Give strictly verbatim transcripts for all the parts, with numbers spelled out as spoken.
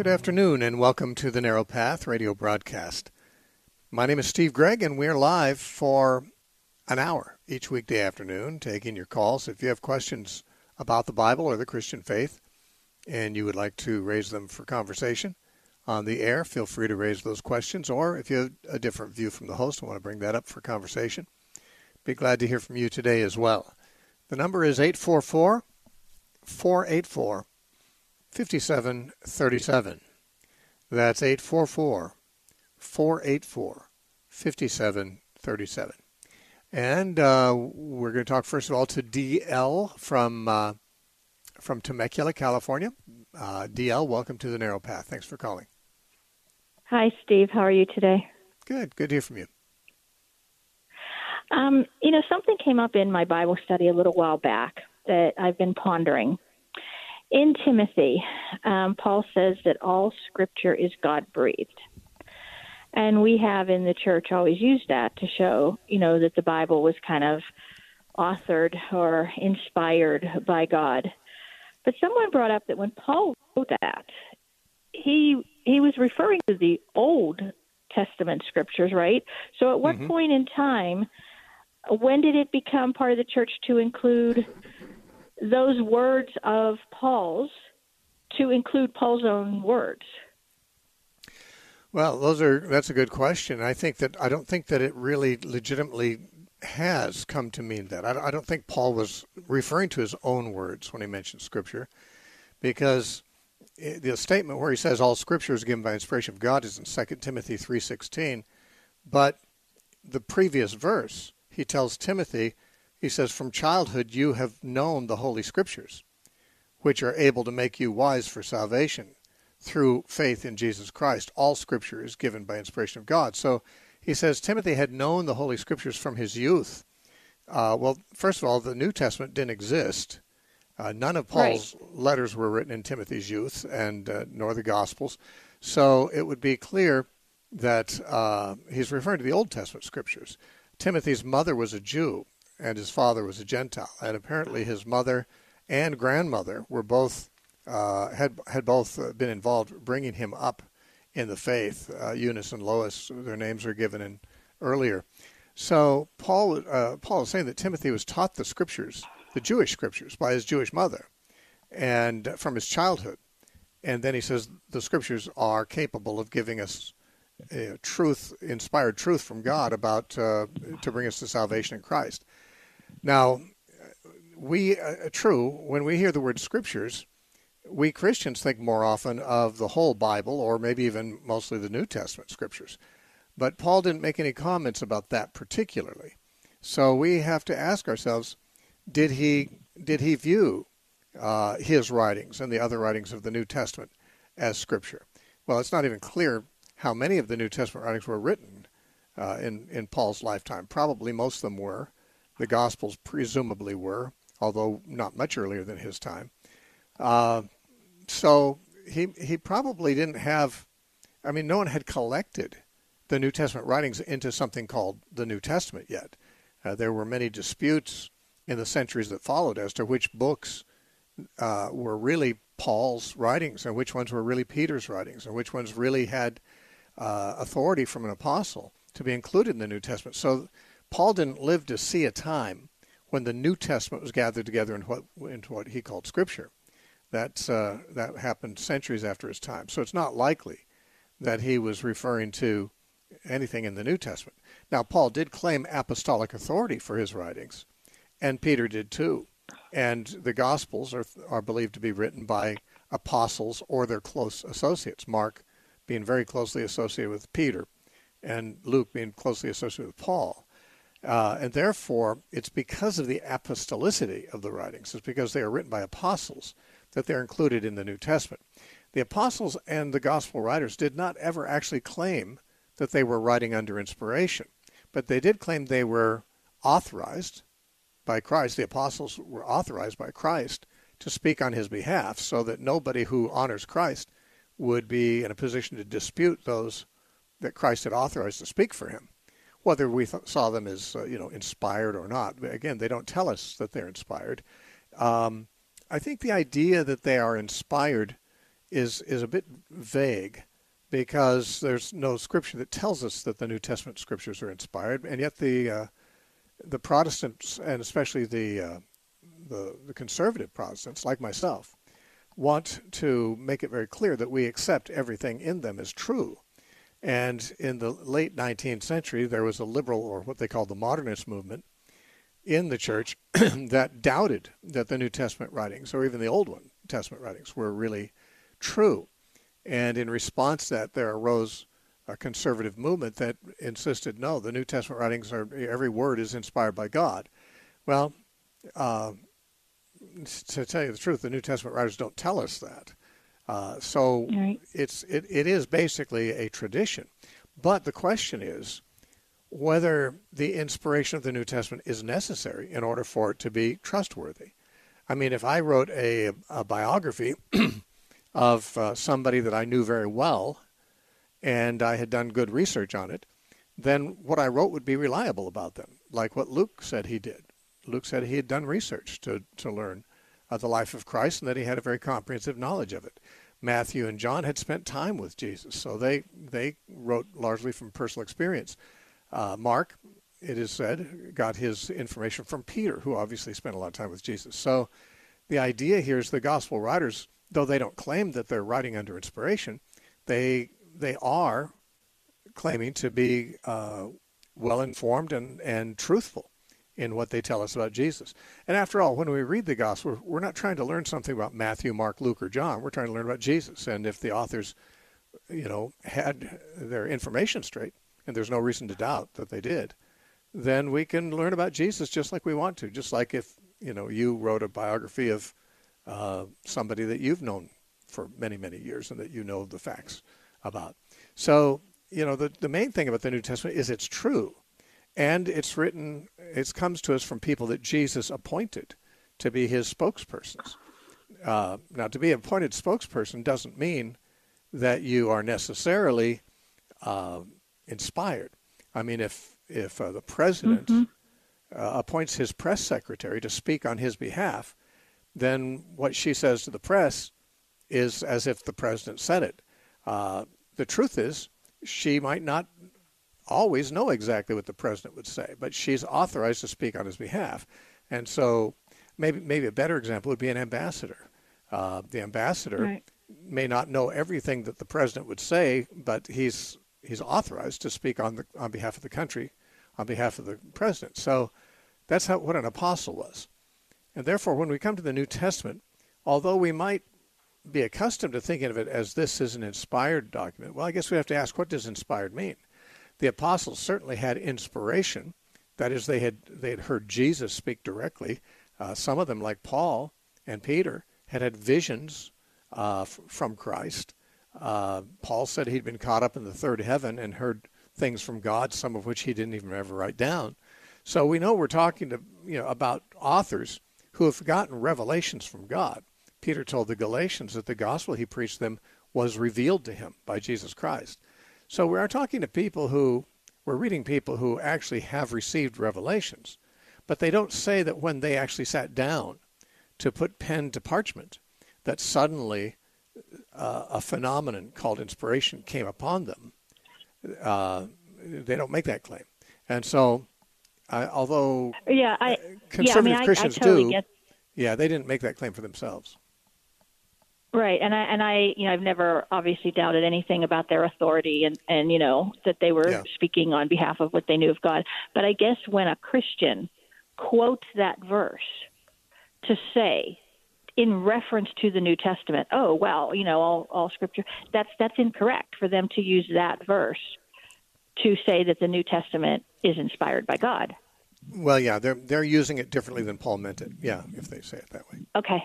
Good afternoon and welcome to the Narrow Path radio broadcast. My name is Steve Gregg and we're live for an hour each weekday afternoon taking your calls. If you have questions about the Bible or the Christian faith and you would like to raise them for conversation on the air, feel free to raise those questions. Or if you have a different view from the host and want to bring that up for conversation, be glad to hear from you today as well. The number is eight four four, four eight four, five seven three seven. That's eight four four, four eight four, five seven three seven. And uh, we're going to talk first of all to D L from uh, from Temecula, California. Uh, D L, welcome to the Narrow Path. Thanks for calling. Hi, Steve. How are you today? Good. Good to hear from you. Um, you know, something came up in my Bible study a little while back that I've been pondering. In Timothy, um, Paul says that all Scripture is God-breathed. And we have in the church always used that to show, you know, that the Bible was kind of authored or inspired by God. But someone brought up that when Paul wrote that, he he was referring to the Old Testament Scriptures, right? So at what mm-hmm. point in time, when did it become part of the church to include those words of Paul's, to include Paul's own words? Well, those are that's a good question. I think that I don't think that it really legitimately has come to mean that. I, I don't think Paul was referring to his own words when he mentioned Scripture, because the statement where he says all Scripture is given by inspiration of God is in Second Timothy three sixteen, but the previous verse, he tells Timothy, he says, from childhood you have known the Holy Scriptures, which are able to make you wise for salvation through faith in Jesus Christ. All Scripture is given by inspiration of God. So he says Timothy had known the Holy Scriptures from his youth. Uh, well, first of all, the New Testament didn't exist. Uh, none of Paul's right. letters were written in Timothy's youth, and uh, nor the Gospels. So it would be clear that uh, he's referring to the Old Testament Scriptures. Timothy's mother was a Jew, and his father was a Gentile. And apparently his mother and grandmother were both uh, had had both been involved bringing him up in the faith. Uh, Eunice and Lois, their names are given in earlier. So Paul uh, Paul is saying that Timothy was taught the Scriptures, the Jewish Scriptures, by his Jewish mother, and from his childhood. And then he says the Scriptures are capable of giving us uh, truth, inspired truth from God about uh, to bring us to salvation in Christ. Now, we uh, true when we hear the word Scriptures, we Christians think more often of the whole Bible, or maybe even mostly the New Testament Scriptures. But Paul didn't make any comments about that particularly. So we have to ask ourselves, did he did he view uh, his writings and the other writings of the New Testament as Scripture? Well, it's not even clear how many of the New Testament writings were written uh, in, in Paul's lifetime. Probably most of them were. The Gospels presumably were, although not much earlier than his time. Uh, so he he probably didn't have, I mean, no one had collected the New Testament writings into something called the New Testament yet. Uh, there were many disputes in the centuries that followed as to which books uh, were really Paul's writings and which ones were really Peter's writings and which ones really had uh, authority from an apostle to be included in the New Testament. So Paul didn't live to see a time when the New Testament was gathered together in what, into what he called Scripture. That's, uh, that happened centuries after his time. So it's not likely that he was referring to anything in the New Testament. Now, Paul did claim apostolic authority for his writings, and Peter did too. And the Gospels are, are believed to be written by apostles or their close associates, Mark being very closely associated with Peter, and Luke being closely associated with Paul. Uh, and therefore, it's because of the apostolicity of the writings, it's because they are written by apostles, that they're included in the New Testament. The apostles and the gospel writers did not ever actually claim that they were writing under inspiration, but they did claim they were authorized by Christ. The apostles were authorized by Christ to speak on his behalf, so that nobody who honors Christ would be in a position to dispute those that Christ had authorized to speak for him. Whether we th- saw them as uh, you know inspired or not, again, they don't tell us that they're inspired. Um, I think the idea that they are inspired is is a bit vague, because there's no scripture that tells us that the New Testament scriptures are inspired, and yet the uh, the Protestants, and especially the, uh, the the conservative Protestants, like myself, want to make it very clear that we accept everything in them as true. And in the late nineteenth century, there was a liberal, or what they called the modernist movement, in the church that doubted that the New Testament writings, or even the Old one, Testament writings, were really true. And in response to that, there arose a conservative movement that insisted, no, the New Testament writings are, every word is inspired by God. Well, uh, to tell you the truth, the New Testament writers don't tell us that. Uh, so right. it's it, it is basically a tradition. But the question is whether the inspiration of the New Testament is necessary in order for it to be trustworthy. I mean, if I wrote a, a biography of uh, somebody that I knew very well, and I had done good research on it, then what I wrote would be reliable about them, like what Luke said he did. Luke said he had done research to, to learn uh, the life of Christ, and that he had a very comprehensive knowledge of it. Matthew and John had spent time with Jesus, so they, they wrote largely from personal experience. Uh, Mark, it is said, got his information from Peter, who obviously spent a lot of time with Jesus. So the idea here is the gospel writers, though they don't claim that they're writing under inspiration, they they are claiming to be uh, well-informed and, and truthful in what they tell us about Jesus. And after all, when we read the gospel, we're not trying to learn something about Matthew, Mark, Luke, or John. We're trying to learn about Jesus. And if the authors, you know, had their information straight, and there's no reason to doubt that they did, then we can learn about Jesus just like we want to. Just like if, you know, you wrote a biography of uh, somebody that you've known for many, many years and that you know the facts about. So, you know, the, the main thing about the New Testament is it's true. And it's written, it comes to us from people that Jesus appointed to be his spokespersons. Uh, now, to be an appointed spokesperson doesn't mean that you are necessarily uh, inspired. I mean, if if uh, the president mm-hmm. uh, appoints his press secretary to speak on his behalf, then what she says to the press is as if the president said it. Uh, the truth is, she might not always know exactly what the president would say, but she's authorized to speak on his behalf. And so maybe maybe a better example would be an ambassador. Uh, the ambassador right. may not know everything that the president would say, but he's he's authorized to speak on the on behalf of the country, on behalf of the president. So that's how what an apostle was. And therefore, when we come to the New Testament, although we might be accustomed to thinking of it as this is an inspired document, well, I guess we have to ask, what does inspired mean? The apostles certainly had inspiration. That is, they had they had heard Jesus speak directly. Uh, some of them, like Paul and Peter, had had visions uh, f- from Christ. Uh, Paul said he'd been caught up in the third heaven and heard things from God, some of which he didn't even ever write down. So we know we're talking to you know about authors who have gotten revelations from God. Peter told the Galatians that the gospel he preached them was revealed to him by Jesus Christ. So we are talking to people who, we're reading people who actually have received revelations, but they don't say that when they actually sat down to put pen to parchment, that suddenly uh, a phenomenon called inspiration came upon them. Uh, they don't make that claim. And so, uh, although yeah, I, conservative yeah, I mean, I, Christians I totally do, get... yeah, they didn't make that claim for themselves. Right, and I and I, you know, I've never obviously doubted anything about their authority and, and you know that they were yeah. speaking on behalf of what they knew of God. But I guess when a Christian quotes that verse to say, in reference to the New Testament, oh well, you know, all all Scripture, that's that's incorrect for them to use that verse to say that the New Testament is inspired by God. Well, yeah, they're they're using it differently than Paul meant it. Yeah, if they say it that way. Okay.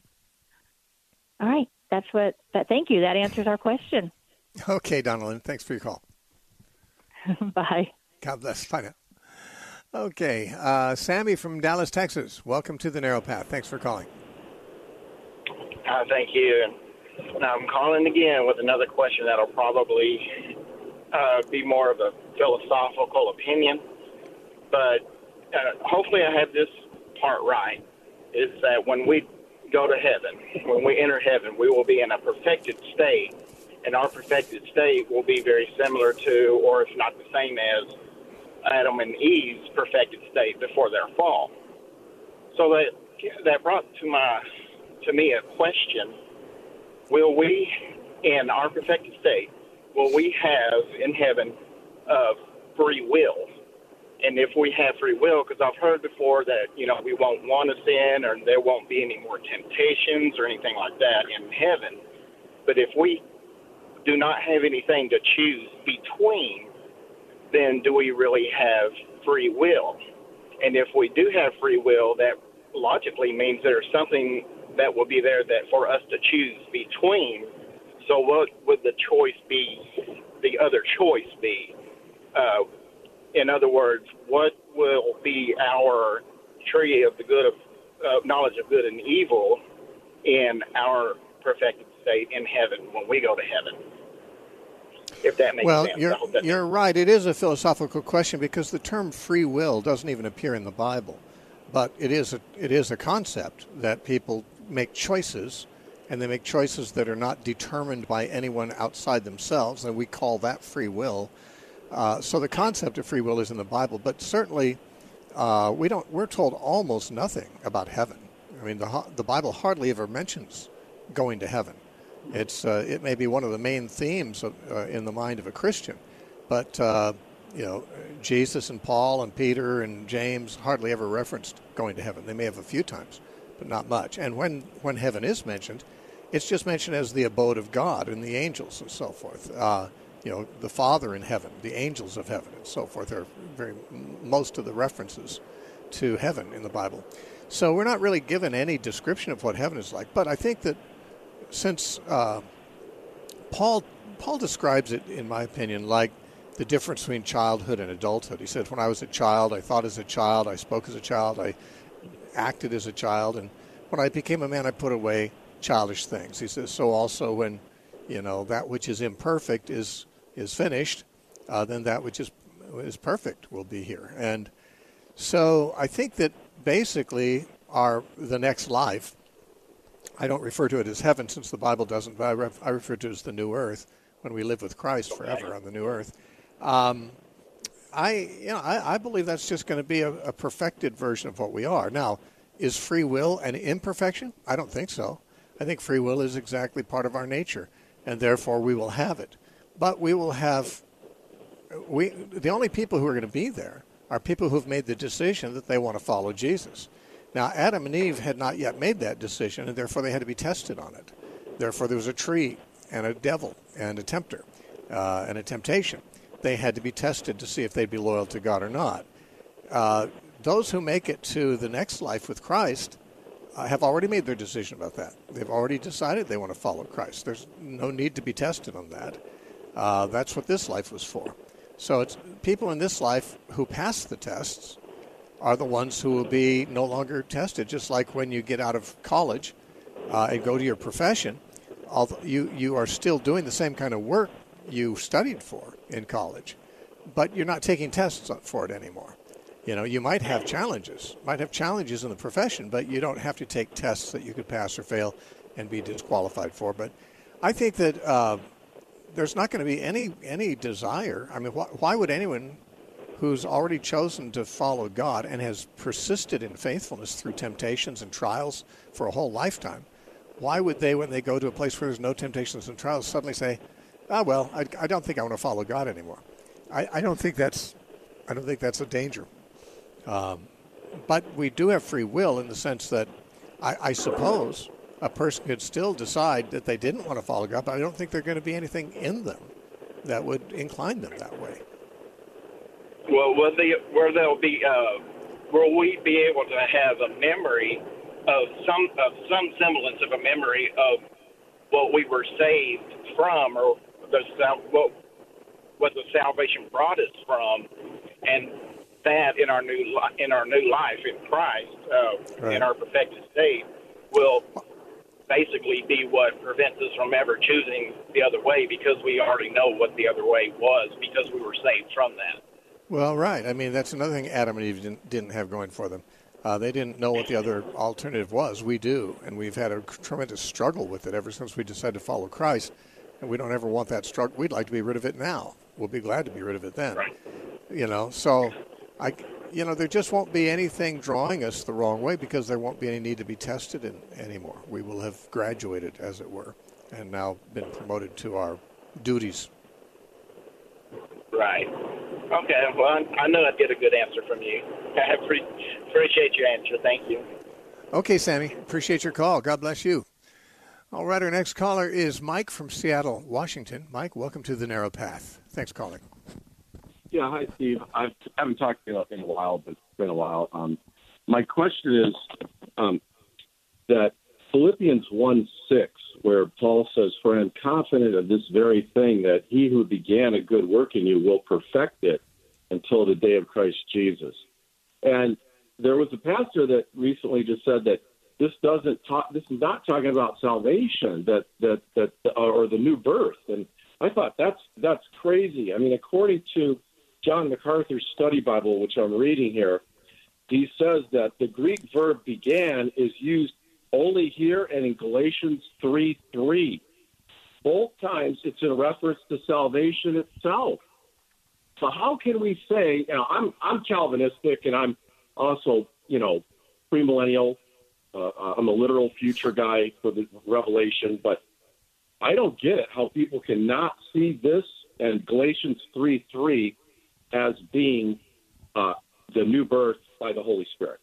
All right. That's what, that, thank you. That answers our question. Okay, Donalyn. Thanks for your call. Bye. God bless. Bye now. Okay. Uh, Sammy from Dallas, Texas. Welcome to the Narrow Path. Thanks for calling. Uh, thank you. And I'm calling again with another question that'll probably uh, be more of a philosophical opinion. But uh, hopefully I have this part right, is that when we go to heaven, when we enter heaven, we will be in a perfected state, and our perfected state will be very similar to, or if not the same as, Adam and Eve's perfected state before their fall. So that that brought to my to me a question: will we, in our perfected state, will we have in heaven uh, free will? And if we have free will, because I've heard before that, you know, we won't want to sin, or there won't be any more temptations or anything like that in heaven. But if we do not have anything to choose between, then do we really have free will? And if we do have free will, that logically means there's something that will be there that for us to choose between. So what would the choice be, the other choice be? Uh, in other words, what will be our tree of the good of uh, knowledge of good and evil in our perfected state in heaven when we go to heaven? If that makes well, sense. you're, you're right. It is a philosophical question because the term free will doesn't even appear in the Bible. But it is a, it is a concept that people make choices, and they make choices that are not determined by anyone outside themselves, and we call that free will. Uh, so the concept of free will is in the Bible, but certainly uh, we don't. We're told almost nothing about heaven. I mean, the the Bible hardly ever mentions going to heaven. It's uh, it may be one of the main themes of, uh, in the mind of a Christian, but uh, you know, Jesus and Paul and Peter and James hardly ever referenced going to heaven. They may have a few times, but not much. And when when heaven is mentioned, it's just mentioned as the abode of God and the angels and so forth. Uh, you know, the Father in heaven, the angels of heaven, and so forth are very most of the references to heaven in the Bible. So we're not really given any description of what heaven is like. But I think that since uh, Paul Paul describes it, in my opinion, like the difference between childhood and adulthood. He said, when I was a child, I thought as a child, I spoke as a child, I acted as a child, and when I became a man, I put away childish things. He says, so also when, you know, that which is imperfect is is finished, uh, then that which is is perfect will be here. And so I think that basically our the next life, I don't refer to it as heaven since the Bible doesn't, but I, ref, I refer to it as the new earth, when we live with Christ forever on the new earth. Um, I, you know, I, I believe that's just going to be a, a perfected version of what we are. Now, is free will an imperfection? I don't think so. I think free will is exactly part of our nature, and therefore we will have it. But we will have, we the only people who are going to be there are people who have made the decision that they want to follow Jesus. Now, Adam and Eve had not yet made that decision, and therefore they had to be tested on it. Therefore, there was a tree and a devil and a tempter uh, and a temptation. They had to be tested to see if they'd be loyal to God or not. Uh, those who make it to the next life with Christ uh, have already made their decision about that. They've already decided they want to follow Christ. There's no need to be tested on that. Uh, that's what this life was for. So it's people in this life who pass the tests are the ones who will be no longer tested, just like when you get out of college uh, and go to your profession. Although you, you are still doing the same kind of work you studied for in college, but you're not taking tests for it anymore. You know, you might have challenges, might have challenges in the profession, but you don't have to take tests that you could pass or fail and be disqualified for. But I think that uh, there's not going to be any any desire. I mean, wh- why would anyone who's already chosen to follow God and has persisted in faithfulness through temptations and trials for a whole lifetime, why would they, when they go to a place where there's no temptations and trials, suddenly say, "Ah, well, I, I don't think I want to follow God anymore"? I, I don't think that's, I don't think that's a danger. Um, but we do have free will in the sense that, I, I suppose, a person could still decide that they didn't want to follow God, but I don't think there's going to be anything in them that would incline them that way. Well, will they, where they'll be, uh, will we be able to have a memory of some of some semblance of a memory of what we were saved from, or the what what the salvation brought us from, and that in our new in our new life in Christ, uh, right. in our perfected state, will basically be what prevents us from ever choosing the other way, because we already know what the other way was, because we were saved from that. Well, right. I mean, that's another thing Adam and Eve didn't, didn't have going for them. Uh, they didn't know what the other alternative was. We do, and we've had a tremendous struggle with it ever since we decided to follow Christ, and we don't ever want that struggle. We'd like to be rid of it now. We'll be glad to be rid of it then. Right. You know, so I, you know, there just won't be anything drawing us the wrong way because there won't be any need to be tested in, anymore. We will have graduated, as it were, and now been promoted to our duties. Right. Okay. Well, I, I know I'd get a good answer from you. I pre- appreciate your answer. Thank you. Okay, Sammy. Appreciate your call. God bless you. All right. Our next caller is Mike from Seattle, Washington. Mike, welcome to The Narrow Path. Thanks for calling. Yeah. Hi, Steve. I haven't talked to you in a while, but it's been a while. Um, my question is um, that Philippians one six, where Paul says, "For I am confident of this very thing, that he who began a good work in you will perfect it until the day of Christ Jesus." And there was a pastor that recently just said that this doesn't talk. This is not talking about salvation, that that that or the new birth. And I thought that's that's crazy. I mean, according to John MacArthur's study Bible, which I'm reading here, he says that the Greek verb "began" is used only here and in Galatians three three. Both times it's in reference to salvation itself. So how can we say, you know, I'm I'm Calvinistic and I'm also, you know, premillennial. Uh, I'm a literal future guy for the Revelation, but I don't get it how people cannot see this and Galatians three three as being uh, the new birth by the Holy Spirit.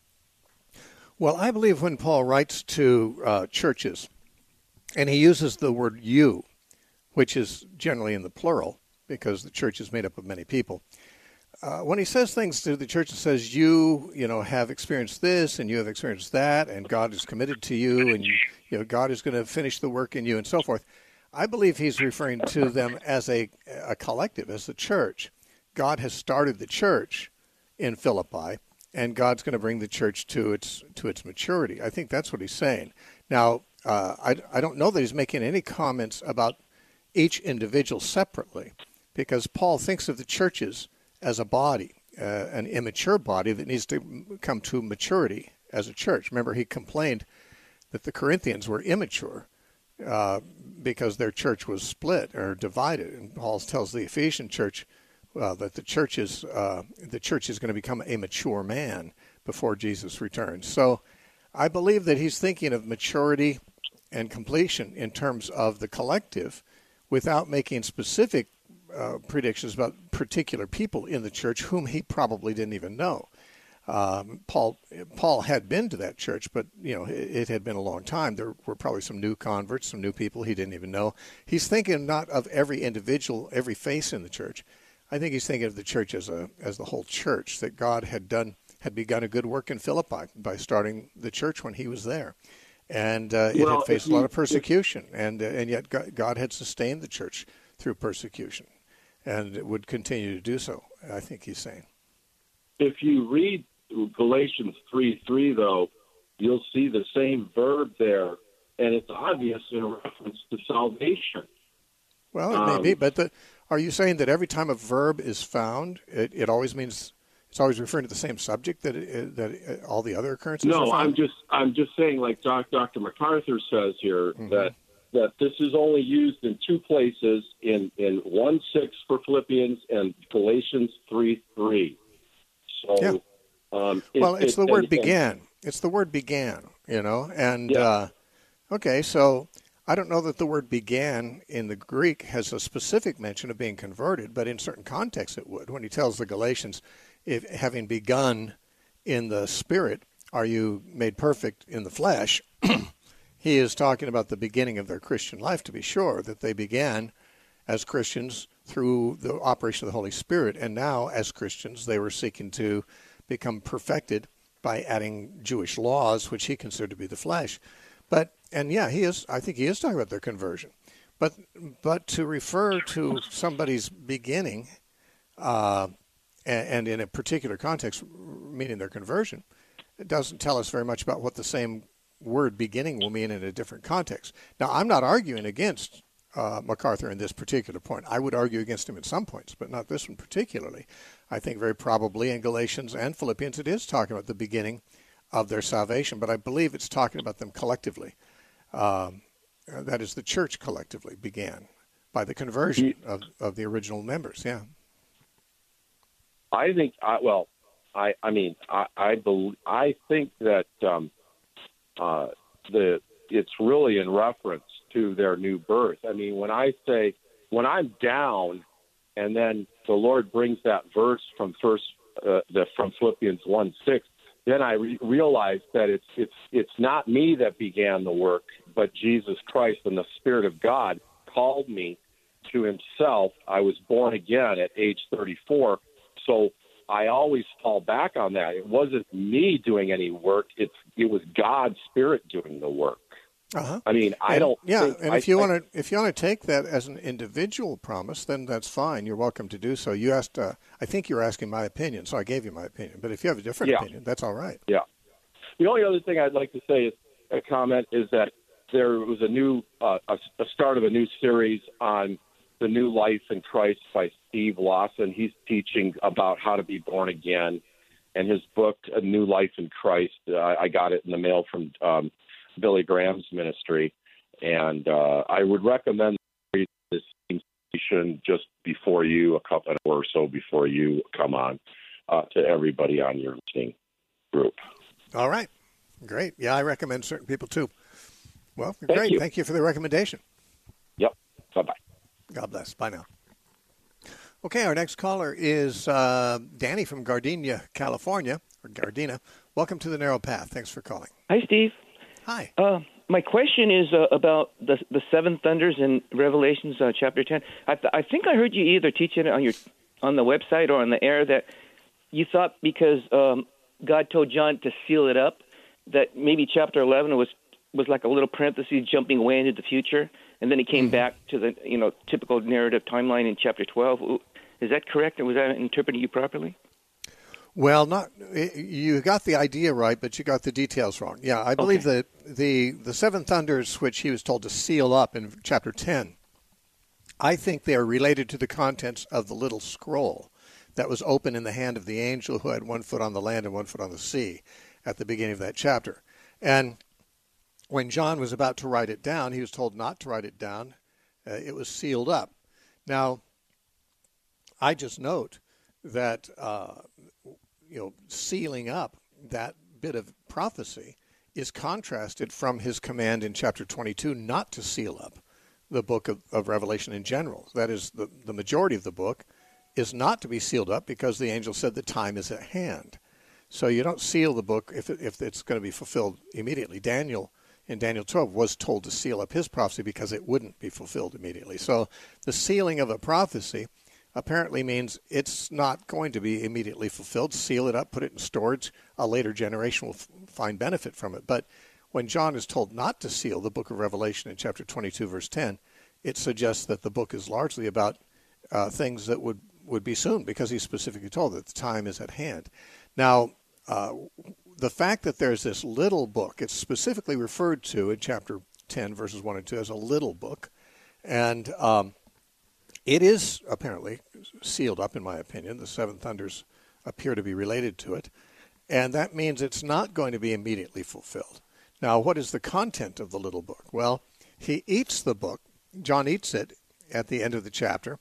Well, I believe when Paul writes to uh, churches, and he uses the word "you," which is generally in the plural because the church is made up of many people. Uh, when he says things to the church and says, you, you know, have experienced this and you have experienced that, and God is committed to you, and you, you know, God is going to finish the work in you, and so forth, I believe he's referring to them as a, a collective, as the church. God has started the church in Philippi, and God's going to bring the church to its to its maturity. I think that's what he's saying. Now, uh, I, I don't know that he's making any comments about each individual separately, because Paul thinks of the churches as a body, uh, an immature body that needs to come to maturity as a church. Remember, he complained that the Corinthians were immature uh, because their church was split or divided. And Paul tells the Ephesian church uh, that the church is uh, the church is going to become a mature man before Jesus returns. So I believe that he's thinking of maturity and completion in terms of the collective without making specific Uh, predictions about particular people in the church whom he probably didn't even know. Um, Paul Paul had been to that church, but you know it, it had been a long time. There were probably some new converts, some new people he didn't even know. He's thinking not of every individual, every face in the church. I think he's thinking of the church as a as the whole church, that God had done had begun a good work in Philippi by starting the church when he was there, and uh, it well, had faced you, a lot of persecution, and uh, and yet God had sustained the church through persecution, and it would continue to do so, I think he's saying. If you read Galatians three three, though, you'll see the same verb there, and it's obvious in reference to salvation. Well, it um, may be, but the, are you saying that every time a verb is found, it, it always means it's always referring to the same subject that it, that it, all the other occurrences no, are found? I'm just I'm just saying, like Doc, Doctor MacArthur says here, mm-hmm. that that this is only used in two places, in, in one six for Philippians and Galatians three three. So, yeah. um, it, well, it's it, the word and, began. And, it's the word began, you know, and, yeah. uh, okay, so I don't know that the word began in the Greek has a specific mention of being converted, but in certain contexts it would. When he tells the Galatians, if having begun in the spirit, are you made perfect in the flesh? He is talking about the beginning of their Christian life, to be sure, that they began as Christians through the operation of the Holy Spirit, and now as Christians they were seeking to become perfected by adding Jewish laws, which he considered to be the flesh. But and yeah, he is. I think he is talking about their conversion. But but to refer to somebody's beginning, uh, and, and in a particular context, meaning their conversion, it doesn't tell us very much about what the same word beginning will mean in a different context. Now, I'm not arguing against uh, MacArthur in this particular point. I would argue against him in some points, but not this one particularly. I think very probably in Galatians and Philippians it is talking about the beginning of their salvation, but I believe it's talking about them collectively. Um, that is, the church collectively began by the conversion of, of the original members. Yeah. I think, I, well, I, I mean, I, I believe, I think that um, uh, the it's really in reference to their new birth. I mean, when I say, when I'm down, and then the Lord brings that verse from first, uh, the, from Philippians one six, then I re- realize that it's it's it's not me that began the work, but Jesus Christ, and the Spirit of God called me to Himself. I was born again at age thirty-four, so I always fall back on that. It wasn't me doing any work; it's it was God's Spirit doing the work. Uh-huh. I mean, I and, don't. Yeah, think and I, if you I, want to, if you want to take that as an individual promise, then that's fine. You're welcome to do so. You asked, uh, I think you were asking my opinion, so I gave you my opinion. But if you have a different yeah. opinion, that's all right. Yeah. The only other thing I'd like to say is a comment is that there was a new, uh, a, a start of a new series on the new life in Christ by Steve Lawson. He's teaching about how to be born again, and his book, A New Life in Christ. Uh, I got it in the mail from um, Billy Graham's ministry. And uh, I would recommend this station just before you, a couple or so before you come on, uh, to everybody on your listening group. All right. Great. Yeah, I recommend certain people too. Well, Thank great. You. Thank you for the recommendation. Yep. Bye-bye. God bless. Bye now. Okay, our next caller is uh, Danny from Gardena, California, or Gardena. Welcome to the Narrow Path. Thanks for calling. Hi, Steve. Hi. Uh, my question is uh, about the the seven thunders in Revelations uh, chapter ten. I, th- I think I heard you either teach it on your on the website or on the air that you thought because um, God told John to seal it up, that maybe chapter eleven was was like a little parenthesis jumping way into the future, and then he came mm-hmm. back to the you know typical narrative timeline in chapter twelve. Is that correct, or was I interpreting you properly? Well, not you got the idea right, but you got the details wrong. Yeah, I believe okay. that the the seven thunders, which he was told to seal up in chapter ten, I think they are related to the contents of the little scroll that was open in the hand of the angel who had one foot on the land and one foot on the sea at the beginning of that chapter. And when John was about to write it down, he was told not to write it down. Uh, it was sealed up. Now, I just note that uh, you know, sealing up that bit of prophecy is contrasted from his command in chapter twenty-two not to seal up the book of, of Revelation in general. That is, the, the majority of the book is not to be sealed up because the angel said the time is at hand. So you don't seal the book if, it, if it's going to be fulfilled immediately. Daniel, in Daniel twelve, was told to seal up his prophecy because it wouldn't be fulfilled immediately. So the sealing of a prophecy apparently means it's not going to be immediately fulfilled. Seal it up, put it in storage. A later generation will f- find benefit from it. But when John is told not to seal the book of Revelation in chapter twenty-two, verse ten, it suggests that the book is largely about uh, things that would, would be soon, because he's specifically told that the time is at hand. Now, uh, the fact that there's this little book, it's specifically referred to in chapter ten, verses one and two, as a little book. And um, it is apparently sealed up, in my opinion. The seven thunders appear to be related to it. And that means it's not going to be immediately fulfilled. Now, what is the content of the little book? Well, he eats the book. John eats it at the end of the chapter.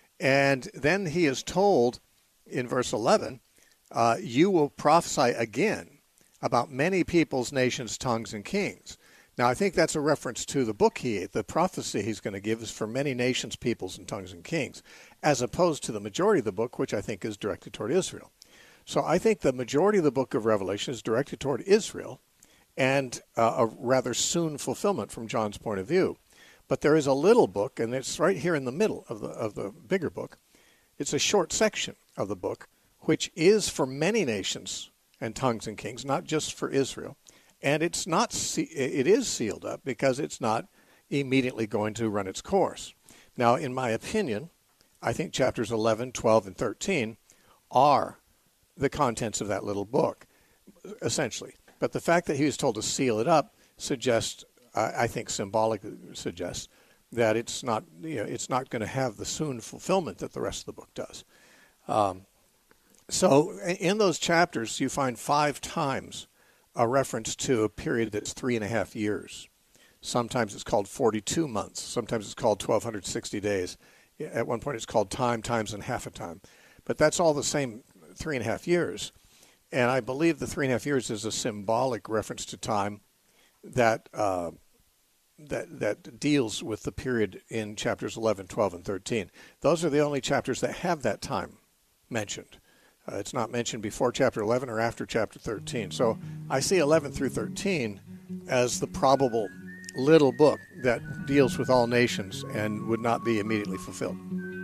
And then he is told in verse eleven, uh, you will prophesy again about many peoples, nations, tongues, and kings. Now, I think that's a reference to the book he ate. The prophecy he's going to give is for many nations, peoples, and tongues, and kings, as opposed to the majority of the book, which I think is directed toward Israel. So I think the majority of the book of Revelation is directed toward Israel and uh, a rather soon fulfillment from John's point of view. But there is a little book, and it's right here in the middle of the of the bigger book. It's a short section of the book, which is for many nations and tongues and kings, not just for Israel. And it's not it is sealed up because it's not immediately going to run its course. Now, in my opinion, I think chapters eleven, twelve, and thirteen are the contents of that little book, essentially. But the fact that he was told to seal it up suggests, uh, I think symbolically suggests, that it's not, you know, it's not going to have the soon fulfillment that the rest of the book does. Um, so in those chapters, you find five times a reference to a period that's three and a half years. Sometimes it's called forty-two months. Sometimes it's called twelve sixty days. At one point it's called time, times, and half a time. But that's all the same three and a half years. And I believe the three and a half years is a symbolic reference to time that uh, that that deals with the period in chapters eleven, twelve, and thirteen. Those are the only chapters that have that time mentioned. Uh, it's not mentioned before chapter eleven or after chapter thirteen. So I see eleven through thirteen as the probable little book that deals with all nations and would not be immediately fulfilled.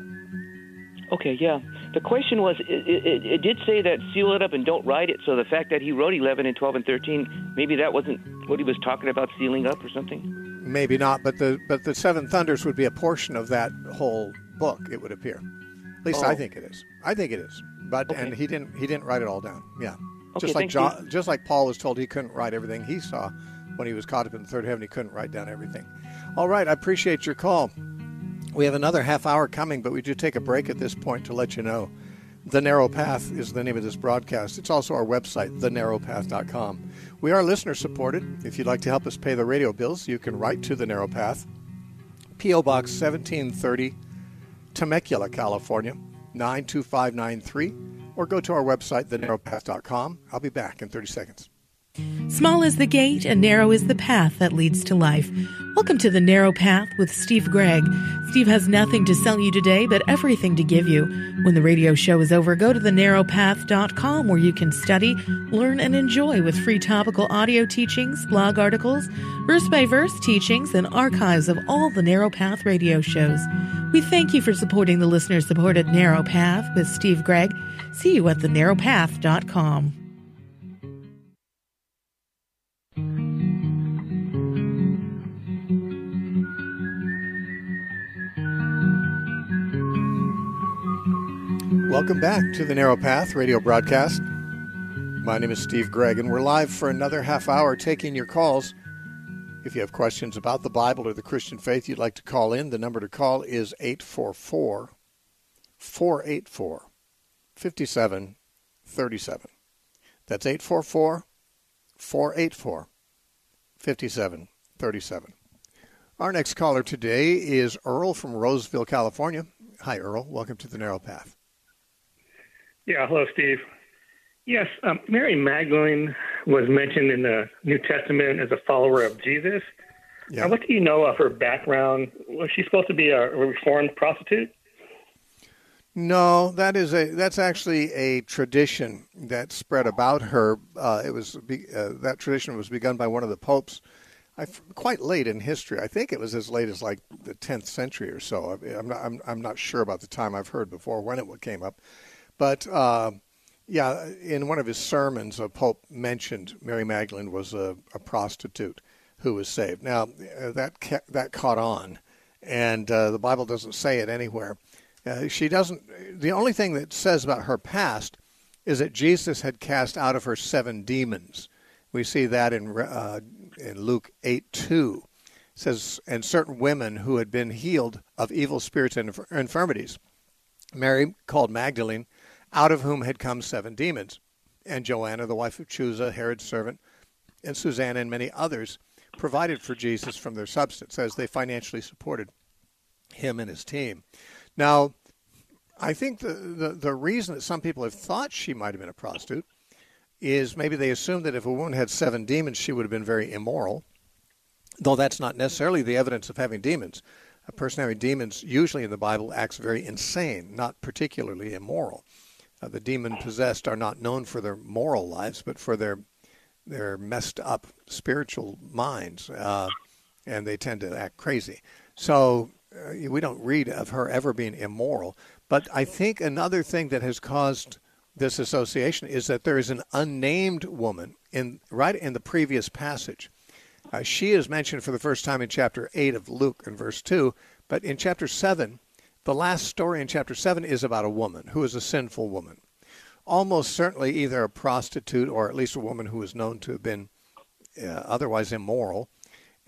Okay, yeah. The question was, it, it, it did say that seal it up and don't write it, so the fact that he wrote eleven and twelve and thirteen, maybe that wasn't what he was talking about, sealing up or something? Maybe not, but the but the Seven Thunders would be a portion of that whole book, it would appear. At least oh. I think it is. I think it is. But okay. and he didn't he didn't write it all down. Yeah. Okay, just like thank John, you. just like Paul was told he couldn't write everything he saw when he was caught up in the third heaven, he couldn't write down everything. All right, I appreciate your call. We have another half hour coming, but we do take a break at this point to let you know. The Narrow Path is the name of this broadcast. It's also our website, the narrow path dot com. We are listener supported. If you'd like to help us pay the radio bills, you can write to The Narrow Path, P O Box seventeen thirty, Temecula, California, nine two five nine three, or go to our website, the narrow path dot com. I'll be back in thirty seconds. Small is the gate and narrow is the path that leads to life. Welcome to The Narrow Path with Steve Gregg. Steve has nothing to sell you today, but everything to give you. When the radio show is over, go to the narrow path dot com where you can study, learn, and enjoy with free topical audio teachings, blog articles, verse-by-verse teachings, and archives of all the Narrow Path radio shows. We thank you for supporting the listener-supported Narrow Path with Steve Gregg. See you at the narrow path dot com. Welcome back to the Narrow Path radio broadcast. My name is Steve Gregg, and we're live for another half hour taking your calls. If you have questions about the Bible or the Christian faith you'd like to call in, the number to call is eight four four, four eight four, five seven three seven. That's eight four four, four eight four, five seven three seven. Our next caller today is Earl from Roseville, California. Hi, Earl. Welcome to the Narrow Path. Yeah, hello, Steve. Yes, um, Mary Magdalene was mentioned in the New Testament as a follower of Jesus. Yeah. Uh, what do you know of her background? Was she supposed to be a reformed prostitute? No, that is a that's actually a tradition that spread about her. Uh, it was uh, that tradition was begun by one of the popes, I, quite late in history. I think it was as late as like the tenth century or so. I, I'm not I'm, I'm not sure about the time. I've heard before when it came up. But, uh, yeah, in one of his sermons, a pope mentioned Mary Magdalene was a, a prostitute who was saved. Now, that ca- that caught on, and uh, the Bible doesn't say it anywhere. Uh, she doesn't. The only thing that says about her past is that Jesus had cast out of her seven demons. We see that in uh, in Luke eight two. It says, and certain women who had been healed of evil spirits and inf- infirmities. Mary, called Magdalene, out of whom had come seven demons, and Joanna, the wife of Chuza, Herod's servant, and Susanna and many others provided for Jesus from their substance as they financially supported him and his team. Now, I think the, the, the reason that some people have thought she might have been a prostitute is maybe they assumed that if a woman had seven demons, she would have been very immoral, though that's not necessarily the evidence of having demons. A person having demons usually in the Bible acts very insane, not particularly immoral. Uh, the demon-possessed are not known for their moral lives, but for their their messed up spiritual minds, uh, and they tend to act crazy. So uh, we don't read of her ever being immoral. But I think another thing that has caused this association is that there is an unnamed woman in right in the previous passage. Uh, she is mentioned for the first time in chapter eight of Luke in verse two, but in chapter seven, the last story in chapter seven is about a woman who is a sinful woman, almost certainly either a prostitute or at least a woman who is known to have been uh, otherwise immoral.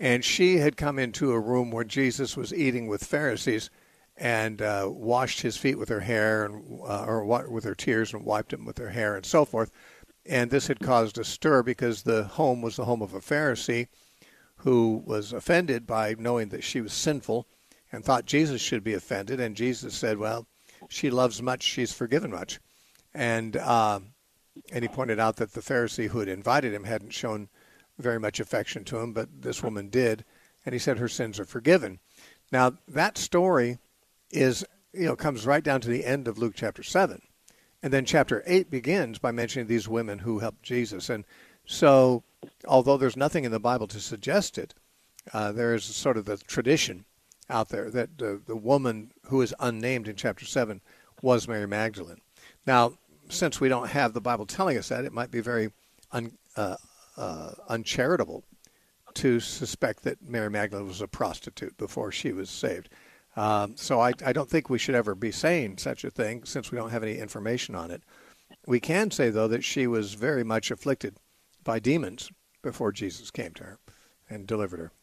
And she had come into a room where Jesus was eating with Pharisees and uh, washed his feet with her hair and uh, or with her tears and wiped them with her hair and so forth. And this had caused a stir because the home was the home of a Pharisee who was offended by knowing that she was sinful and thought Jesus should be offended. And Jesus said, well, she loves much, she's forgiven much. And uh, and he pointed out that the Pharisee who had invited him hadn't shown very much affection to him, but this woman did. And he said her sins are forgiven. Now, that story is, you know, comes right down to the end of Luke chapter seven. And then chapter eight begins by mentioning these women who helped Jesus. And so, although there's nothing in the Bible to suggest it, uh, there is sort of the tradition out there that uh, the woman who is unnamed in chapter seven was Mary Magdalene. Now, since we don't have the Bible telling us that, it might be very un, uh, uh, uncharitable to suspect that Mary Magdalene was a prostitute before she was saved. Um, so I, I don't think we should ever be saying such a thing since we don't have any information on it. We can say, though, that she was very much afflicted by demons before Jesus came to her and delivered her.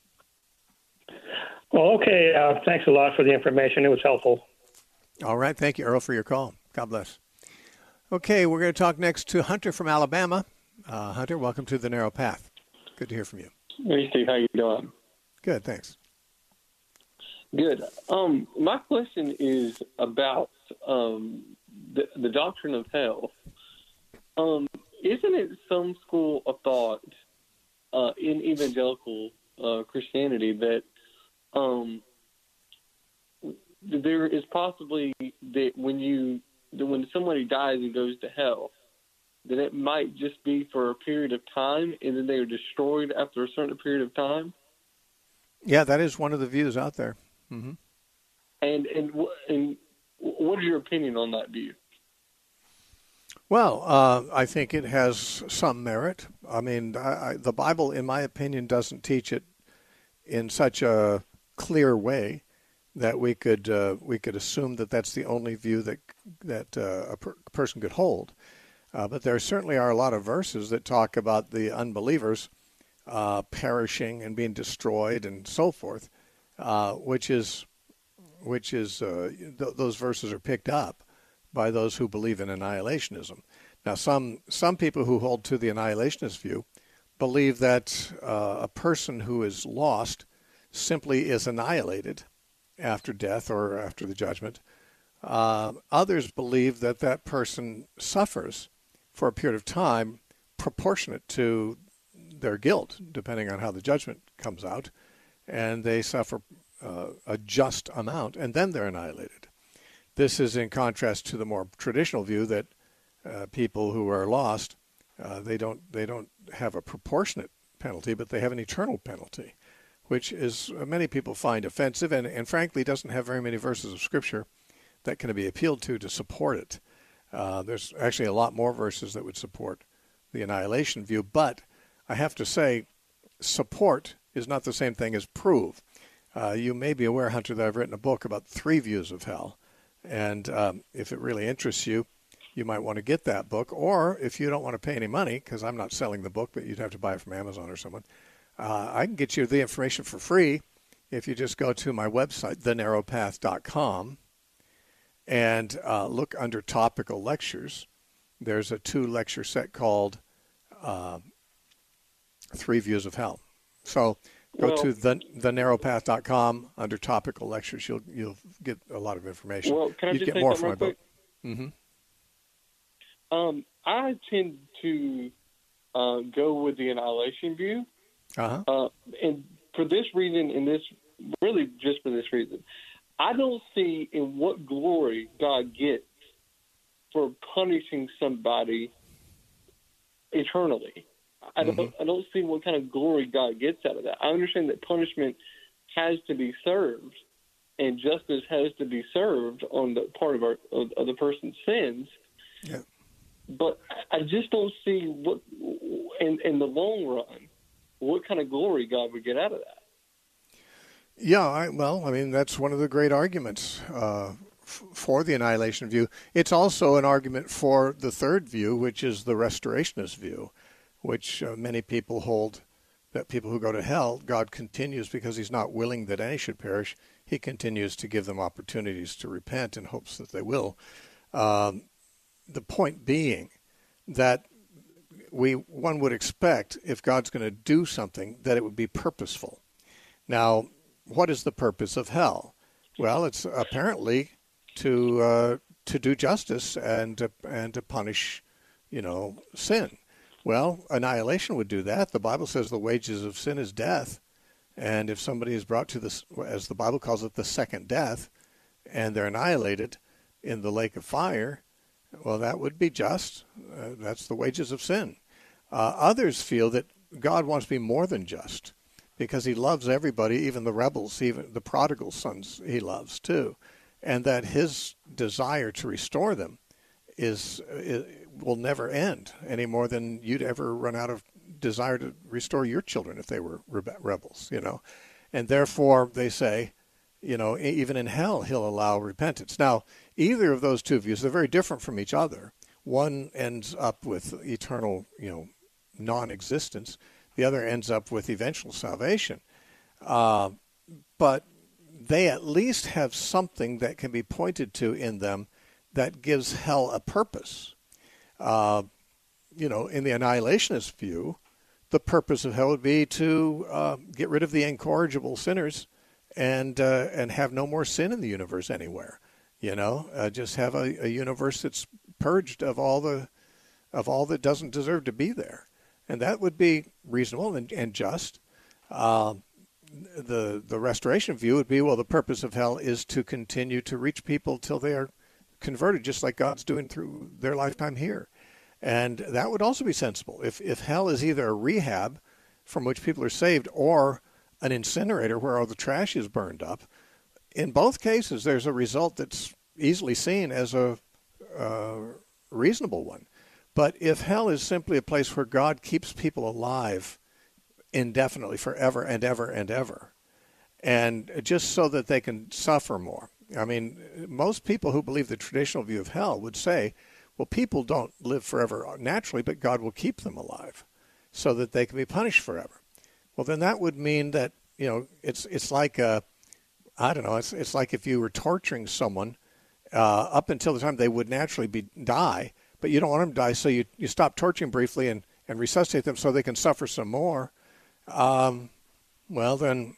Well, okay. Uh, thanks a lot for the information. It was helpful. All right. Thank you, Earl, for your call. God bless. Okay, we're going to talk next to Hunter from Alabama. Uh, Hunter, welcome to The Narrow Path. Good to hear from you. Hey, Steve. How you doing? Good, thanks. Good. Um, my question is about um, the, the doctrine of hell. Um, isn't it some school of thought uh, in evangelical uh, Christianity that um, there is possibly that when you that when somebody dies and goes to hell, that it might just be for a period of time and then they are destroyed after a certain period of time? Yeah, that is one of the views out there. Mm-hmm. And and and what is your opinion on that view? Well, uh, I think it has some merit. I mean, I, I, the Bible, in my opinion, doesn't teach it in such a clear way that we could uh, we could assume that that's the only view that that uh, a per- person could hold. Uh, but there certainly are a lot of verses that talk about the unbelievers uh, perishing and being destroyed and so forth, uh, which is which is uh, th- those verses are picked up by those who believe in annihilationism. Now, some some people who hold to the annihilationist view believe that uh, a person who is lost simply is annihilated after death or after the judgment. Uh, others believe that that person suffers for a period of time proportionate to their guilt, depending on how the judgment comes out, and they suffer uh, a just amount, and then they're annihilated. This is in contrast to the more traditional view that uh, people who are lost, uh, they don't they don't have a proportionate penalty, but they have an eternal penalty, which is uh, many people find offensive, and, and frankly doesn't have very many verses of Scripture that can be appealed to to support it. Uh, there's actually a lot more verses that would support the annihilation view, but I have to say, support is not the same thing as prove. Uh, you may be aware, Hunter, that I've written a book about three views of hell. And um, if it really interests you, you might want to get that book. Or if you don't want to pay any money, because I'm not selling the book, but you'd have to buy it from Amazon or someone, uh, I can get you the information for free if you just go to my website, the narrow path dot com, and uh, look under topical lectures. There's a two-lecture set called uh, Three Views of Hell. So go well, to the the narrow path dot com under topical lectures. You'll you'll get a lot of information. Well, can I you just get say more something from my real book. Mm-hmm. Um, I tend to uh, go with the annihilation view, Uh-huh. uh, and for this reason, and this really just for this reason, I don't see in what glory God gets for punishing somebody eternally. I don't. Mm-hmm. I don't see what kind of glory God gets out of that. I understand that punishment has to be served, and justice has to be served on the part of our of, of the person's sins. Yeah. But I just don't see what, in in the long run, what kind of glory God would get out of that. Yeah, I, well, I mean, that's one of the great arguments uh, f- for the annihilation view. It's also an argument for the third view, which is the restorationist view, which uh, many people hold that people who go to hell, God continues, because he's not willing that any should perish, he continues to give them opportunities to repent in hopes that they will. Um, the point being that we one would expect, if God's going to do something, that it would be purposeful. Now, what is the purpose of hell? Well, it's apparently to uh, to do justice and to, and to punish, you know, sin. Well, annihilation would do that. The Bible says the wages of sin is death, and if somebody is brought to this, as the Bible calls it, the second death, and they're annihilated in the lake of fire, well, that would be just. Uh, that's the wages of sin. Uh, others feel that God wants to be more than just, because he loves everybody, even the rebels, even the prodigal sons he loves too, and that his desire to restore them is, is will never end any more than you'd ever run out of desire to restore your children if they were rebe- rebels, you know. And therefore, they say, you know, even in hell, he'll allow repentance. Now, either of those two views, they're very different from each other. One ends up with eternal, you know, non-existence. The other ends up with eventual salvation. Uh, but they at least have something that can be pointed to in them that gives hell a purpose. Uh, you know, in the annihilationist view, the purpose of hell would be to uh, get rid of the incorrigible sinners and uh, and have no more sin in the universe anywhere. You know, uh, just have a, a universe that's purged of all the of all that doesn't deserve to be there, and that would be reasonable and, and just. Uh, the the restoration view would be, well, the purpose of hell is to continue to reach people till they are converted, just like God's doing through their lifetime here. And that would also be sensible. If if hell is either a rehab from which people are saved or an incinerator where all the trash is burned up, in both cases there's a result that's easily seen as a uh, reasonable one. But if hell is simply a place where God keeps people alive indefinitely, forever and ever and ever, and just so that they can suffer more. I mean, most people who believe the traditional view of hell would say, well, people don't live forever naturally, but God will keep them alive so that they can be punished forever. Well, then that would mean that, you know, it's it's like, a, I don't know, it's it's like if you were torturing someone uh, up until the time they would naturally be die, but you don't want them to die, so you, you stop torturing briefly and, and resuscitate them so they can suffer some more. Um, well, then,